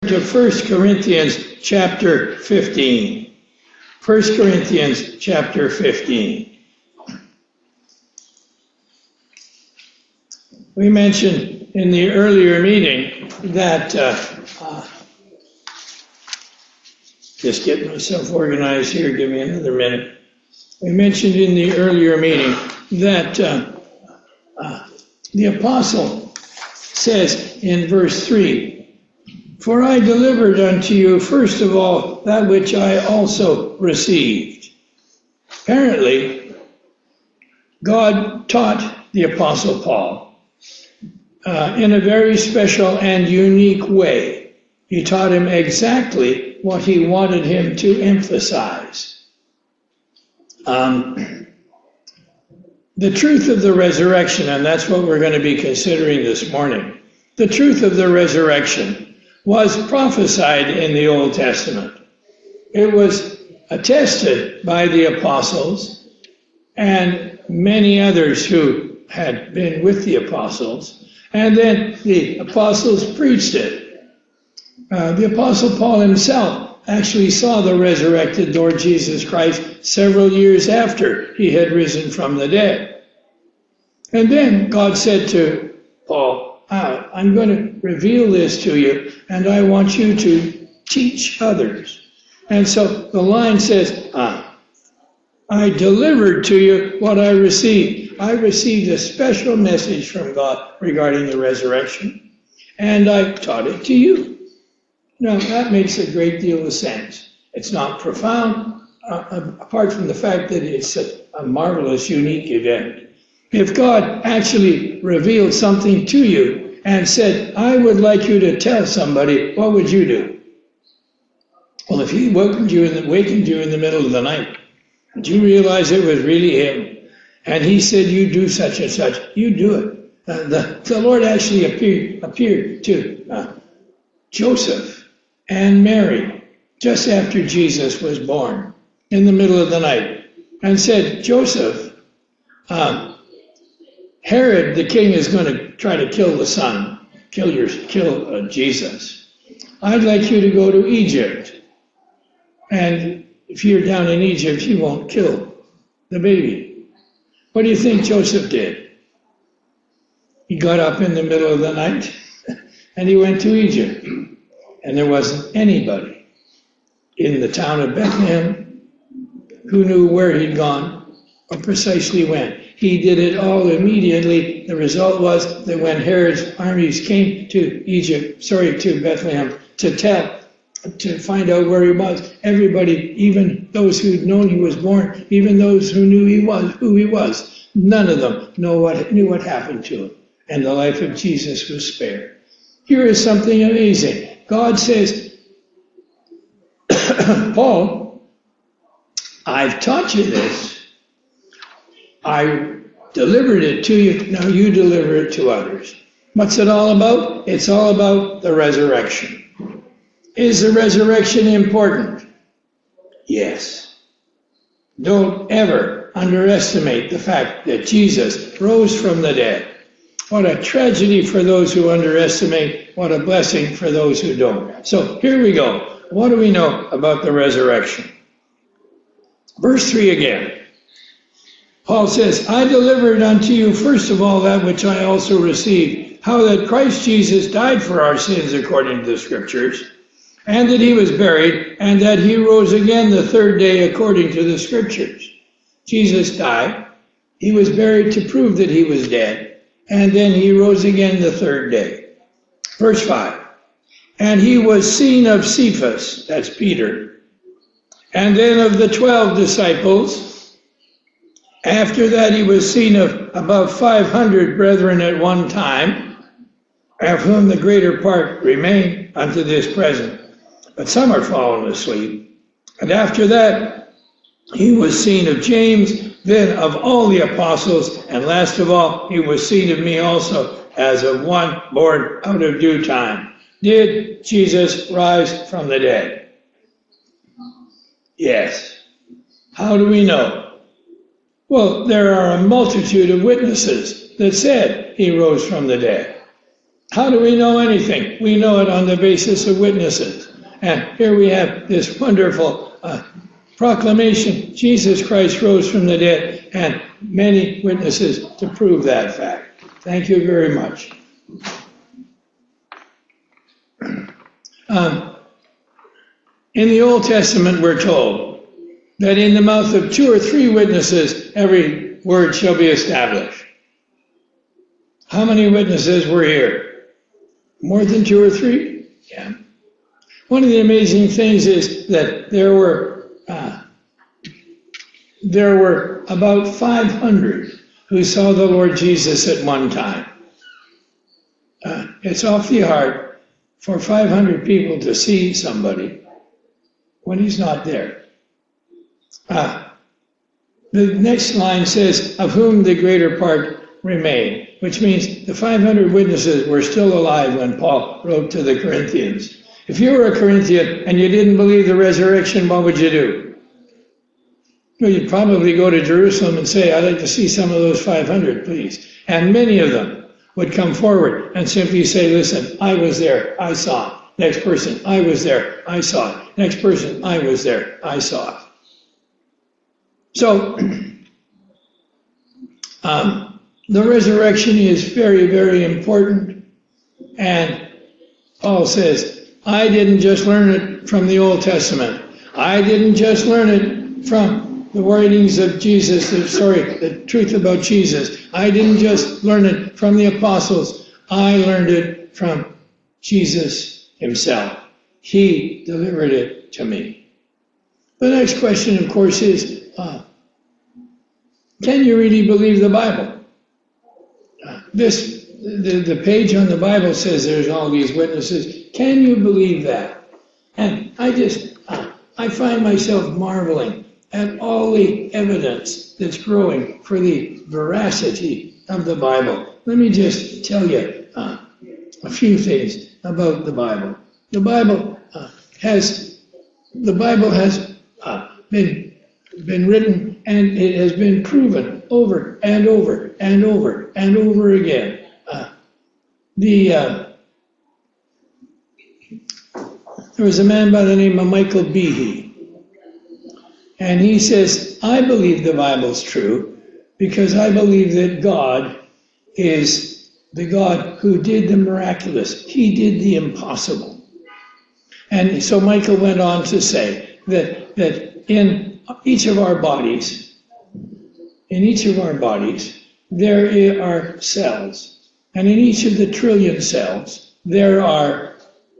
to 1 Corinthians chapter 15. 1 Corinthians chapter 15. We mentioned in the earlier meeting that, just getting myself organized here, give me another minute. We mentioned in the earlier meeting that the apostle says in verse 3, "For I delivered unto you first of all that which I also received." Apparently, God taught the apostle Paul in a very special and unique way. He taught him exactly what he wanted him to emphasize. The truth of the resurrection, and that's what we're going to be considering this morning. The truth of the resurrection was prophesied in the Old Testament. It was attested by the apostles and many others who had been with the apostles, and then the apostles preached it. The apostle Paul himself actually saw the resurrected Lord Jesus Christ several years after he had risen from the dead. And then God said to Paul, I'm going to reveal this to you, and I want you to teach others. And so the line says, I delivered to you what I received. I received a special message from God regarding the resurrection, and I taught it to you. Now, that makes a great deal of sense. It's not profound, apart from the fact that it's a marvelous, unique event. If God actually revealed something to you and said, I would like you to tell somebody, what would you do? Well, if he wakened you in the middle of the night, and you realize it was really him, and he said, you do such and such, you do it. The Lord actually appeared to Joseph and Mary just after Jesus was born in the middle of the night and said, Joseph, Herod the king is going to try to kill the son, kill Jesus. I'd like you to go to Egypt, and if you're down in Egypt, he won't kill the baby. What do you think Joseph did? He got up in the middle of the night and he went to Egypt. And there wasn't anybody in the town of Bethlehem who knew where he'd gone or precisely when. He did it all immediately. The result was that when Herod's armies came to Bethlehem to find out where he was, everybody, even those who'd known he was born, even those who knew who he was, none of them knew what happened to him. And the life of Jesus was spared. Here is something amazing. God says, Paul, I've taught you this. I delivered it to you. Now you deliver it to others. What's it all about? It's all about the resurrection. Is the resurrection important? Yes. Don't ever underestimate the fact that Jesus rose from the dead. What a tragedy for those who underestimate, what a blessing for those who don't. So here we go. What do we know about the resurrection? Verse 3 again. Paul says, I delivered unto you first of all that which I also received, how that Christ Jesus died for our sins according to the Scriptures, and that he was buried, and that he rose again the third day according to the Scriptures. Jesus died. He was buried to prove that he was dead, and then he rose again the third day. Verse 5. And he was seen of Cephas, that's Peter, and then of the 12 disciples. After that he was seen of above 500 brethren at one time, of whom the greater part remain unto this present, but some are fallen asleep. And after that he was seen of James, then of all the apostles, and last of all he was seen of me also, as of one born out of due time. Did Jesus rise from the dead? Yes. How do we know? Well, there are a multitude of witnesses that said he rose from the dead. How do we know anything? We know it on the basis of witnesses. And here we have this wonderful proclamation. Jesus Christ rose from the dead, and many witnesses to prove that fact. Thank you very much. In the Old Testament, we're told that in the mouth of 2 or 3 witnesses, every word shall be established. How many witnesses were here? More than 2 or 3? Yeah. One of the amazing things is that there were about 500 who saw the Lord Jesus at one time. It's awfully hard for 500 people to see somebody when he's not there. The next line says, of whom the greater part remain, which means the 500 witnesses were still alive when Paul wrote to the Corinthians. If you were a Corinthian and you didn't believe the resurrection, what would you do? Well, you'd probably go to Jerusalem and say, I'd like to see some of those 500, please. And many of them would come forward and simply say, listen, I was there, I saw it. Next person, I was there, I saw it. Next person, I was there, I saw it. So, the resurrection is very, very important. And Paul says, I didn't just learn it from the Old Testament. I didn't just learn it from the writings of Jesus, the truth about Jesus. I didn't just learn it from the apostles. I learned it from Jesus himself. He delivered it to me. The next question, of course, is, can you really believe the Bible? The page on the Bible says there's all these witnesses. Can you believe that? And I find myself marveling at all the evidence that's growing for the veracity of the Bible. Let me just tell you a few things about the Bible. The Bible has been written, and it has been proven over and over and over and over again. There was a man by the name of Michael Behe, and he says, I believe the Bible's true because I believe that God is the God who did the miraculous. He did the impossible. And so Michael went on to say that in each of our bodies, there are cells. And in each of the trillion cells, there are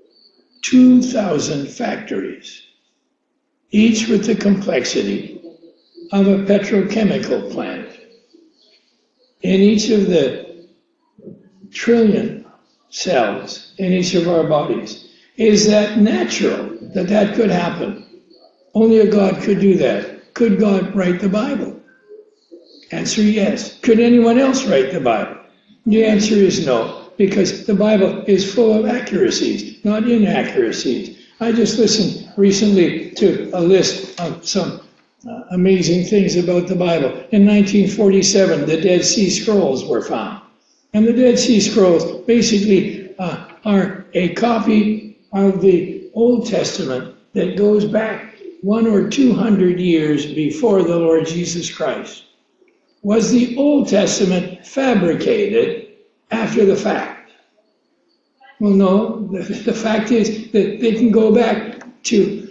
2,000 factories, each with the complexity of a petrochemical plant. In each of the trillion cells in each of our bodies. Is that natural that that could happen? Only a God could do that. Could God write the Bible? Answer, yes. Could anyone else write the Bible? The answer is no, because the Bible is full of accuracies, not inaccuracies. I just listened recently to a list of some amazing things about the Bible. In 1947, the Dead Sea Scrolls were found. And the Dead Sea Scrolls basically are a copy of the Old Testament that goes back 100 or 200 years before the Lord Jesus Christ. Was the Old Testament fabricated after the fact? Well, no. The fact is that they can go back to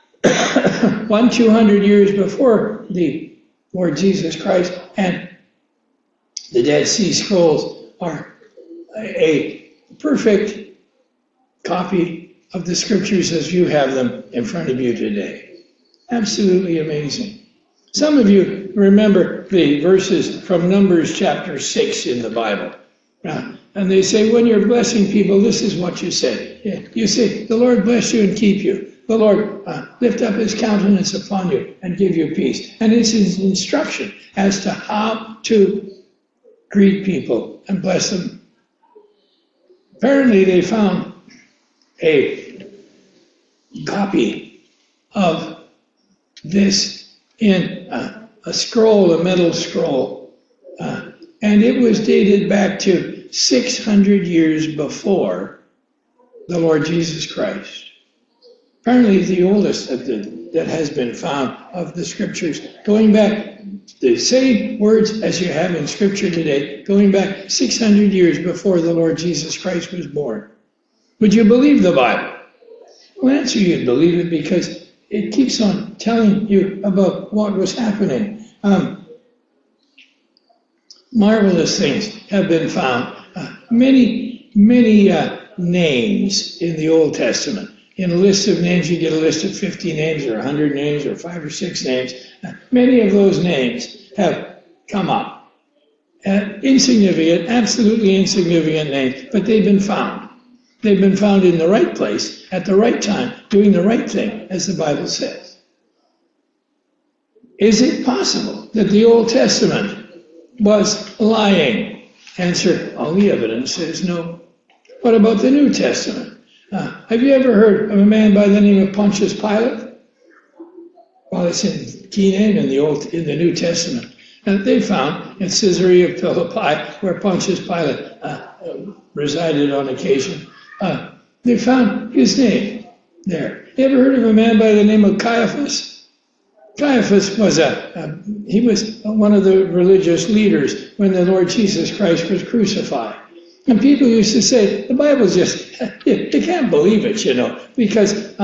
200 years before the Lord Jesus Christ, and the Dead Sea Scrolls are a perfect copy of the Scriptures as you have them in front of you today. Absolutely amazing. Some of you remember the verses from Numbers chapter 6 in the Bible. And they say, when you're blessing people, this is what you say. You say, the Lord bless you and keep you. The Lord lift up his countenance upon you and give you peace. And it's his instruction as to how to greet people and bless them. Apparently they found a copy of this in a scroll, a metal scroll, and it was dated back to 600 years before the Lord Jesus Christ. Apparently the oldest that has been found of the scriptures, going back the same words as you have in scripture today, going back 600 years before the Lord Jesus Christ was born. Would you believe the Bible? Well, answer you'd believe it because it keeps on telling you about what was happening. Marvelous things have been found. Many names in the Old Testament. In a list of names, you get a list of 50 names or 100 names or 5 or 6 names. Many of those names have come up. Insignificant, absolutely insignificant names, but they've been found. They've been found in the right place, at the right time, doing the right thing, as the Bible says. Is it possible that the Old Testament was lying? Answer, all the evidence says no. What about the New Testament? Have you ever heard of a man by the name of Pontius Pilate? Well, it's in key name in the New Testament. And they found in Caesarea Philippi, where Pontius Pilate resided on occasion, they found his name there. You ever heard of a man by the name of Caiaphas? Caiaphas was he was one of the religious leaders when the Lord Jesus Christ was crucified. And people used to say, the Bible's just, you can't believe it, because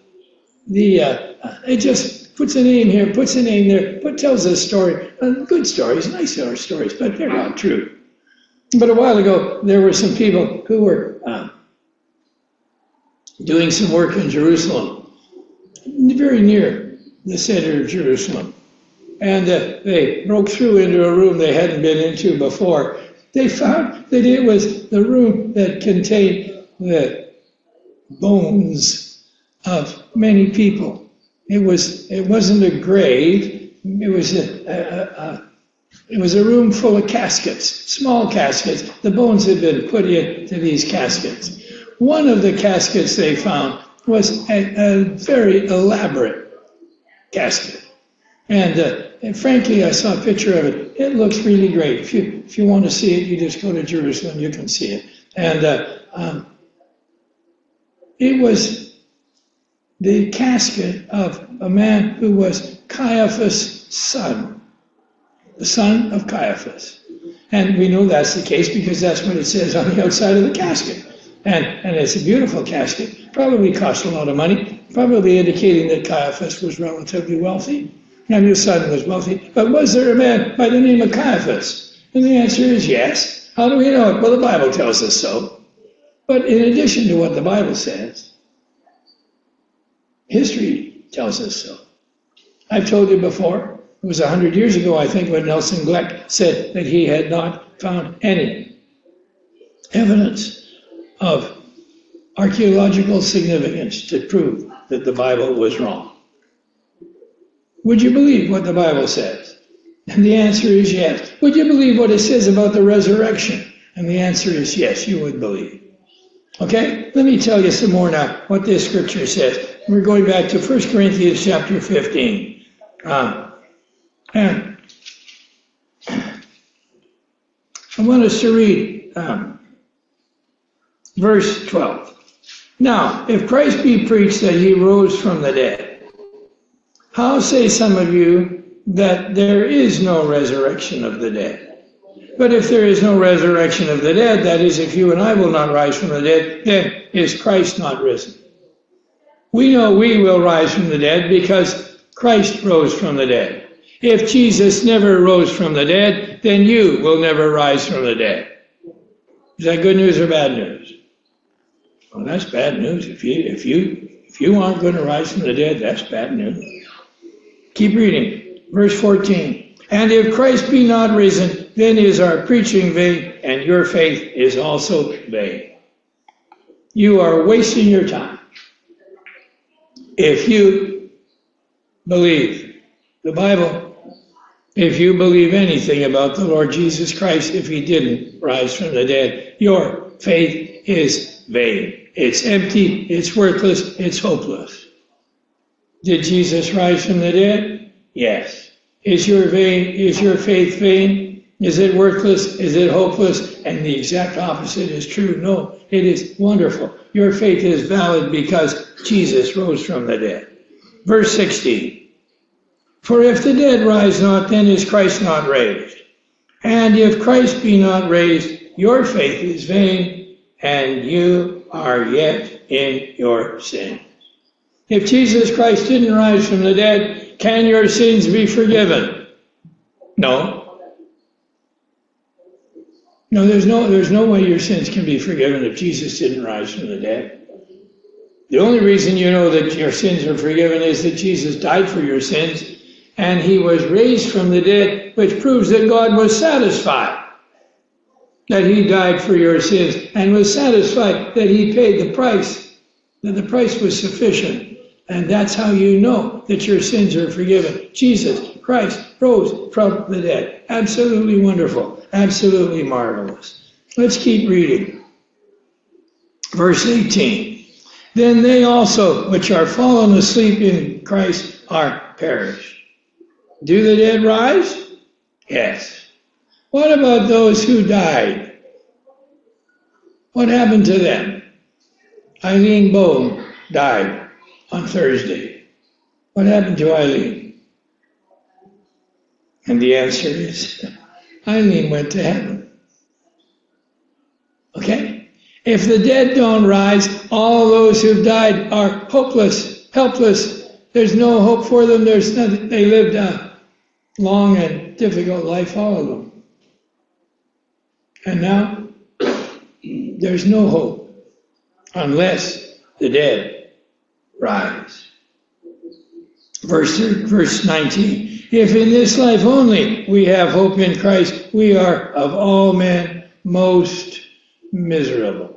it just puts a name here, puts a name there, tells a story, good stories, nice stories, but they're not true. But a while ago, there were some people who were doing some work in Jerusalem, very near the center of Jerusalem. And they broke through into a room they hadn't been into before. They found that it was the room that contained the bones of many people. It wasn't a grave. It was a room full of caskets, small caskets. The bones had been put into these caskets. One of the caskets they found was a very elaborate casket. And frankly, I saw a picture of it. It looks really great. If you want to see it, you just go to Jerusalem, you can see it. And it was the casket of a man who was Caiaphas' son, the son of Caiaphas. And we know that's the case because that's what it says on the outside of the casket. And it's a beautiful casket. Probably cost a lot of money, probably indicating that Caiaphas was relatively wealthy. And his son was wealthy. But was there a man by the name of Caiaphas? And the answer is yes. How do we know it? Well, the Bible tells us so. But in addition to what the Bible says, history tells us so. I've told you before, it was 100 years ago, I think, when Nelson Gleck said that he had not found any evidence of archaeological significance to prove that the Bible was wrong. Would you believe what the Bible says? And the answer is yes. Would you believe what it says about the resurrection? And the answer is yes, you would believe. Okay? Let me tell you some more now what this scripture says. We're going back to 1 Corinthians chapter 15. And I want us to read verse 12. Now, if Christ be preached that he rose from the dead, how say some of you that there is no resurrection of the dead? But if there is no resurrection of the dead, that is, if you and I will not rise from the dead, then is Christ not risen? We know we will rise from the dead because Christ rose from the dead. If Jesus never rose from the dead, then you will never rise from the dead. Is that good news or bad news? Well, that's bad news. If you aren't going to rise from the dead, that's bad news. Keep reading. Verse 14. And if Christ be not risen, then is our preaching vain, and your faith is also vain. You are wasting your time. If you believe the Bible, if you believe anything about the Lord Jesus Christ, if he didn't rise from the dead, your faith is vain. It's empty, it's worthless, it's hopeless. Did Jesus rise from the dead? Yes. Is your faith vain? Is it worthless? Is it hopeless? And the exact opposite is true. No, it is wonderful. Your faith is valid because Jesus rose from the dead. Verse 16. For if the dead rise not, then is Christ not raised. And if Christ be not raised, your faith is vain, and you are yet in your sins. If Jesus Christ didn't rise from the dead, can your sins be forgiven? No. No, there's no way your sins can be forgiven if Jesus didn't rise from the dead. The only reason you know that your sins are forgiven is that Jesus died for your sins and he was raised from the dead, which proves that God was satisfied that he died for your sins and was satisfied that he paid the price, that the price was sufficient. And that's how you know that your sins are forgiven. Jesus Christ rose from the dead. Absolutely wonderful. Absolutely marvelous. Let's keep reading. Verse 18. Then they also, which are fallen asleep in Christ, are perished. Do the dead rise? Yes. What about those who died? What happened to them? Eileen Bone died on Thursday. What happened to Eileen? And the answer is, Eileen went to heaven. Okay? If the dead don't rise, all those who've died are hopeless, helpless. There's no hope for them. There's nothing. They lived a long and difficult life, all of them. And now, there's no hope unless the dead rise. Verse 19. If in this life only we have hope in Christ, we are of all men most miserable.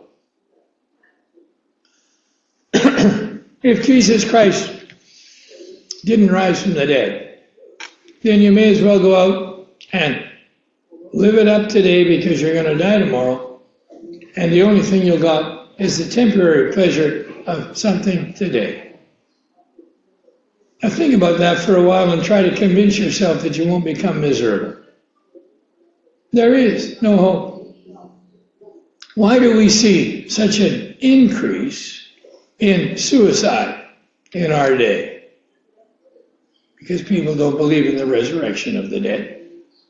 If Jesus Christ didn't rise from the dead, then you may as well go out and live it up today because you're going to die tomorrow. And the only thing you'll got is the temporary pleasure of something today. Now think about that for a while and try to convince yourself that you won't become miserable. There is no hope. Why do we see such an increase in suicide in our day? Because people don't believe in the resurrection of the dead.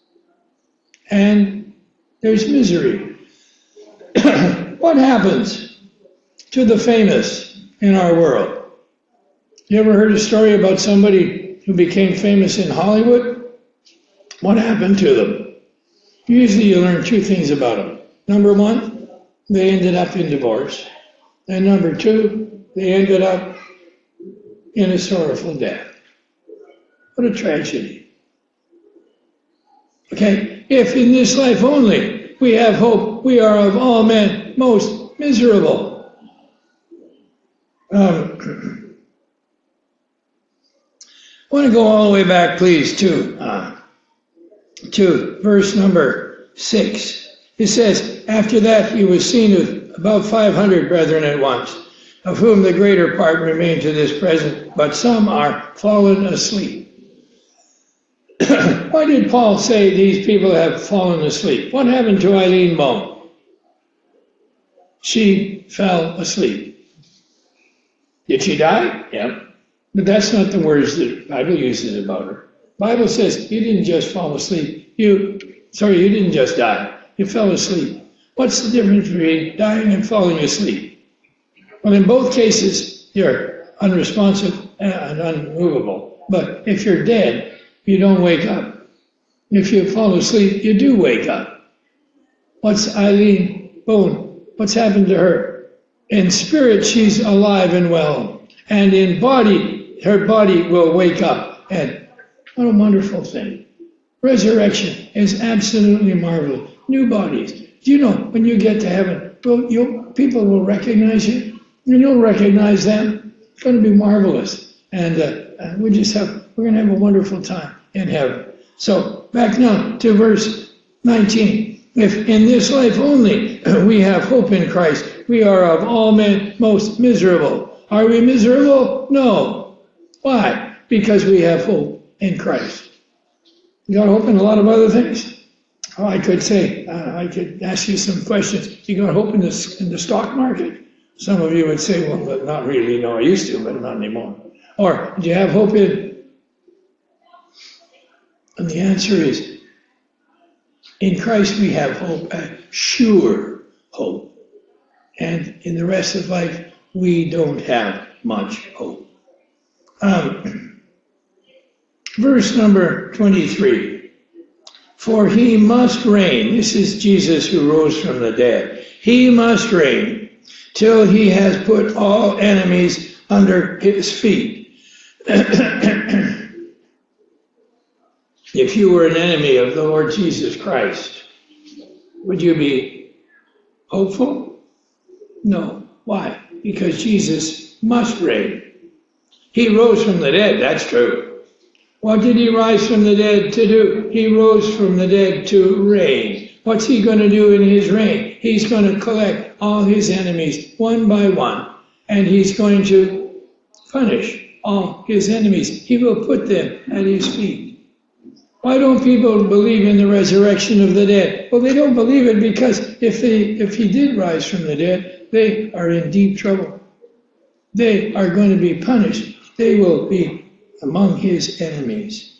And there's misery. What happens to the famous in our world? You ever heard a story about somebody who became famous in Hollywood? What happened to them? Usually you learn two things about them. Number one, they ended up in divorce. And number two, they ended up in a sorrowful death. What a tragedy. Okay, if in this life only we have hope, we are of all men most miserable. I want to go all the way back, please, to verse number 6. It says, after that he was seen of about 500 brethren at once, of whom the greater part remain to this present, but some are fallen asleep. Why did Paul say these people have fallen asleep? What happened to Eileen Bone? She fell asleep. Did she die? Yeah. But that's not the words that the Bible uses about her. The Bible says you didn't just fall asleep. You didn't just die. You fell asleep. What's the difference between dying and falling asleep? Well, in both cases, you're unresponsive and unmovable. But if you're dead, you don't wake up. If you fall asleep, you do wake up. What's Eileen Bone? What's happened to her? In spirit, she's alive and well. And in body, her body will wake up. And what a wonderful thing. Resurrection is absolutely marvelous. New bodies. Do you know, when you get to heaven, people will recognize you. And you'll recognize them. It's going to be marvelous. And we're going to have a wonderful time in heaven. So back now to verse 19. If in this life only we have hope in Christ, we are of all men most miserable. Are we miserable? No. Why? Because we have hope in Christ. You got hope in a lot of other things. Oh, I could say, I could ask you some questions. You got hope in the stock market? Some of you would say, well, but not really. No, I used to, but not anymore. Or do you have hope in? And the answer is, in Christ we have hope, a sure hope. And in the rest of life, we don't have much hope. Verse number 23. For he must reign. This is Jesus who rose from the dead. He must reign till he has put all enemies under his feet. If you were an enemy of the Lord Jesus Christ, would you be hopeful? No. Why? Because Jesus must reign. He rose from the dead, that's true. What did he rise from the dead to do? He rose from the dead to reign. What's he going to do in his reign? He's going to collect all his enemies one by one, and he's going to punish all his enemies. He will put them at his feet. Why don't people believe in the resurrection of the dead? Well, they don't believe it because if he did rise from the dead, they are in deep trouble. They are going to be punished. They will be among his enemies.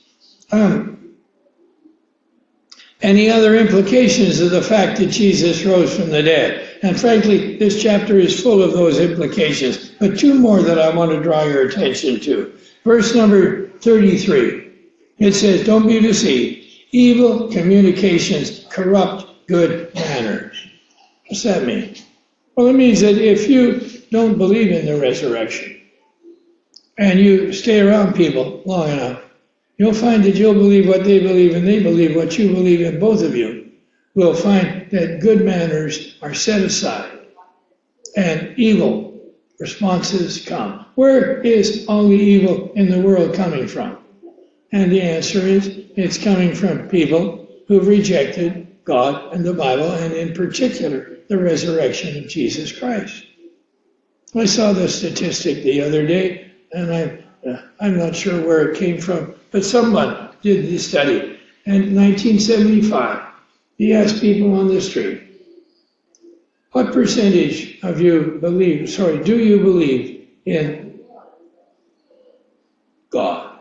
Any other implications of the fact that Jesus rose from the dead? And frankly, this chapter is full of those implications. But two more that I want to draw your attention to. Verse number 33. It says, don't be deceived. Evil communications corrupt good manners. What's that mean? Well, it means that if you don't believe in the resurrection, and you stay around people long enough, you'll find that you'll believe what they believe and they believe what you believe, and both of you will find that good manners are set aside and evil responses come. Where is all the evil in the world coming from? And the answer is, it's coming from people who've rejected God and the Bible, and in particular, the resurrection of Jesus Christ. I saw the statistic the other day, and I'm not sure where it came from, but someone did this study. And in 1975, he asked people on the street, what percentage of you do you believe in God?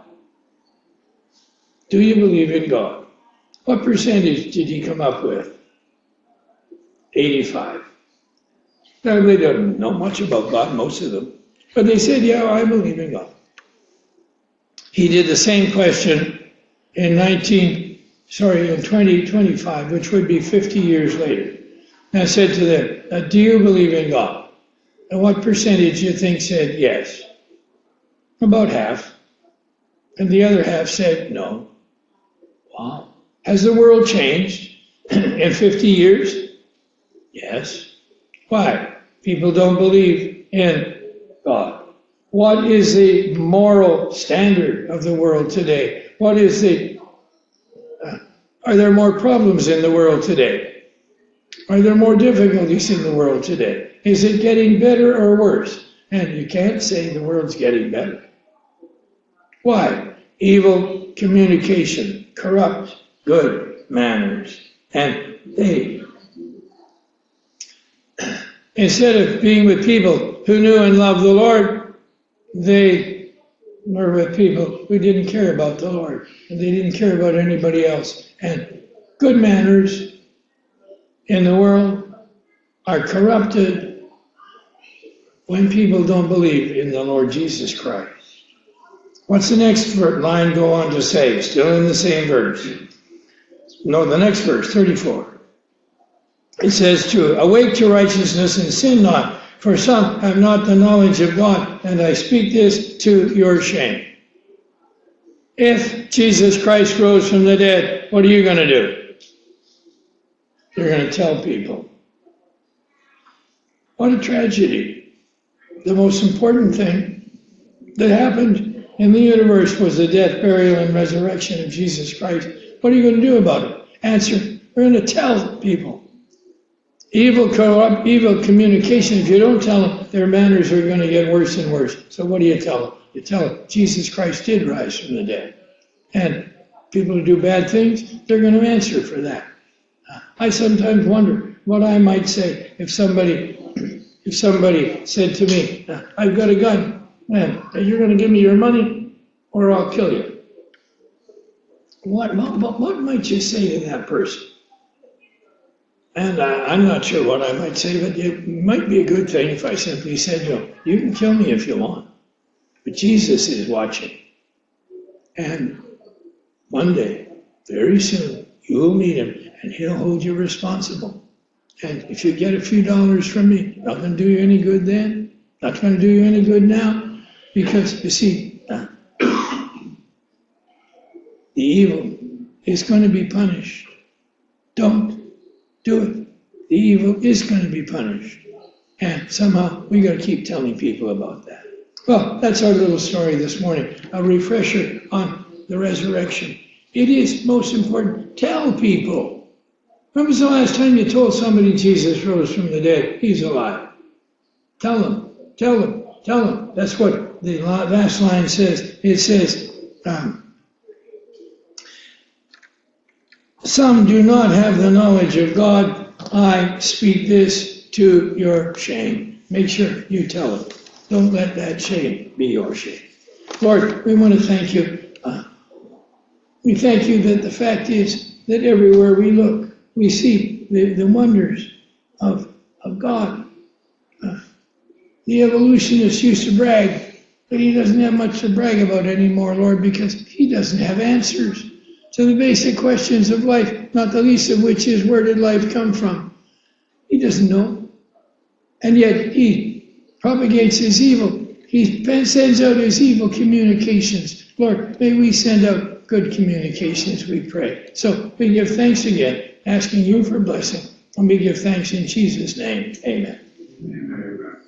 Do you believe in God? What percentage did he come up with? 85. Now, they don't know much about God, most of them. But they said, yeah, I believe in God. He did the same question in 2025, which would be 50 years later. And I said to them, do you believe in God? And what percentage do you think said yes? About half. And the other half said no. Wow. Has the world changed in 50 years? Yes. Why? People don't believe in God. What is the moral standard of the world today? Are there more problems in the world today? Are there more difficulties in the world today? Is it getting better or worse? And you can't say the world's getting better. Why? Evil communication, corrupt good manners. And they, instead of being with people who knew and loved the Lord, they were with people who didn't care about the Lord, and they didn't care about anybody else. And good manners in the world are corrupted when people don't believe in the Lord Jesus Christ. What's the next line go on to say? Still in the same verse. No, the next verse, 34. It says, to awake to righteousness and sin not, for some have not the knowledge of God, and I speak this to your shame. If Jesus Christ rose from the dead, what are you going to do? You're going to tell people. What a tragedy. The most important thing that happened in the universe was the death, burial, and resurrection of Jesus Christ. What are you going to do about it? Answer, we're going to tell people. Evil communication, if you don't tell them, their manners are going to get worse and worse. So what do you tell them? You tell them Jesus Christ did rise from the dead. And people who do bad things, they're going to answer for that. I sometimes wonder what I might say if somebody said to me, I've got a gun, man, you're going to give me your money or I'll kill you. What might you say to that person? And I'm not sure what I might say, but it might be a good thing if I simply said, you can kill me if you want, but Jesus is watching. And one day, very soon, you will meet him and he'll hold you responsible. And if you get a few dollars from me, not going to do you any good then, not going to do you any good now, because you see, the evil is going to be punished. Don't do it. The evil is going to be punished. And somehow we got to keep telling people about that. Well, that's our little story this morning. A refresher on the resurrection. It is most important. Tell people. When was the last time you told somebody Jesus rose from the dead? He's alive. Tell them. Tell them. Tell them. That's what the last line says. It says, some do not have the knowledge of God. I speak this to your shame. Make sure you tell them. Don't let that shame be your shame. Lord, we want to thank you. We thank you that the fact is that everywhere we look, we see the wonders of God. The evolutionist used to brag, but he doesn't have much to brag about anymore, Lord, because he doesn't have answers to the basic questions of life, not the least of which is, where did life come from? He doesn't know. And yet he propagates his evil. He sends out his evil communications. Lord, may we send out good communications, we pray. So we give thanks again, asking you for blessing. And we give thanks in Jesus' name. Amen.